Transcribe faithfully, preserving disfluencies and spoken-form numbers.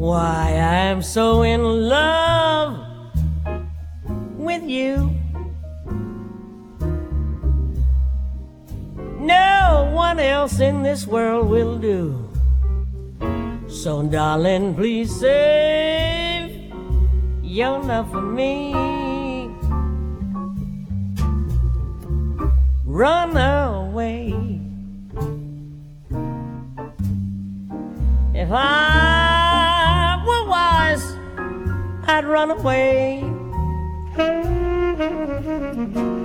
why I'm so in love with you. No one else in this world will do. So darling, please save your love for me. Run away. If I were wise, I'd run away.